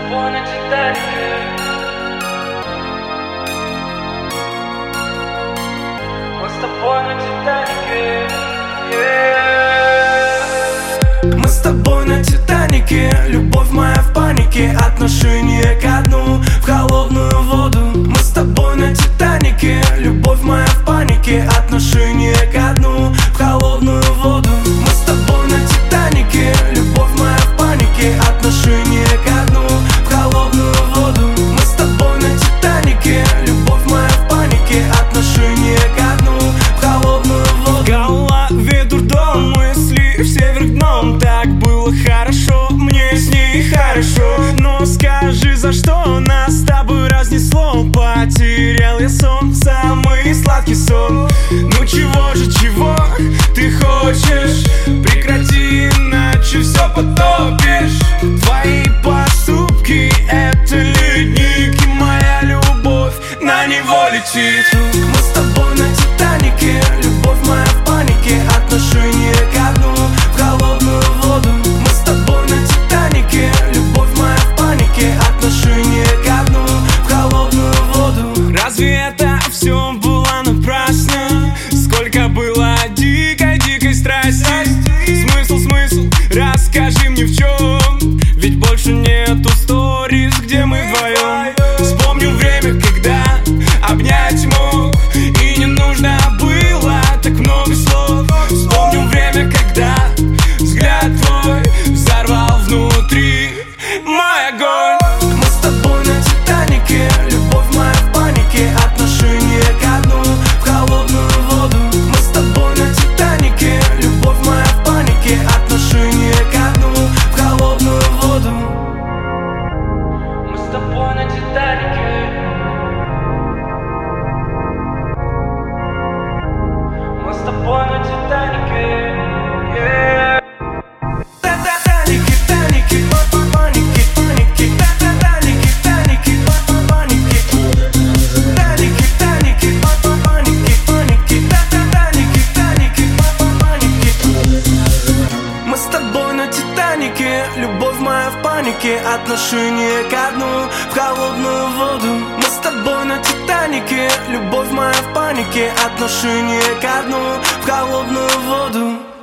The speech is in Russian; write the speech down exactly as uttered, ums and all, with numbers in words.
тобой на Титанике. Мы с тобой на Титанике. Yeah. Мы с тобой на Титанике. Любовь моя в панике. Отношение ко дну, в холодную воду. Мы с тобой на Титанике. Любовь моя в панике. Отношение ко дну, в холодную воду. Мы с тобой на Титанике. Любовь моя в панике. Отношение ко дну, в холодную воду. Мы с тобой на Титанике. Любовь моя в панике. Отношение ко дну, в холодную воду. В голове дурдом, мысли все вверх дном. Так было хорошо, мне с ней хорошо. Но скажи, за что нас с тобой разнесло? Потерял я сон, самый сладкий сон. Ну чего же, чего ты хочешь? Прекрати, иначе все потопишь. Твои поступки — это ледник, и моя любовь на него летит. Мы с тобой на Титанике. Любовь моя в панике. Отношение ко дну, в холодную воду. Мы с тобой на Титанике. Любовь моя в панике. Отношение ко дну, в холодную воду. Разве это все было напрасно? Сколько было дикой-дикой страсти. Смысл, смысл, расскажи мне в чем. Ведь больше нету сторис, где мы вдвоем. Вспомним время, когда обнять мог, и не нужно было так много слов. Вспомним время, когда взгляд твой взорвал внутри мой огонь. Мы с тобой на Титанике. Любовь моя в панике. Отношение ко дну, в холодную воду. Мы с тобой на Титанике. Любовь моя в панике. Отношение ко дну, в холодную воду. Мы с тобой на Титанике. Мы с тобой на Титанике. Yeah. Титаники, Титаники, паники, паники. Титаники, Титаники, паники. Титаники, Титаники, паники, паники. Титаники, Титаники, паники. Мы с тобой на Титанике. Любовь моя в панике. Отношение ко дну, в холодную воду. Мы с тобой на Титанике. Любовь моя в панике. Отношение ко дну, в холодную воду.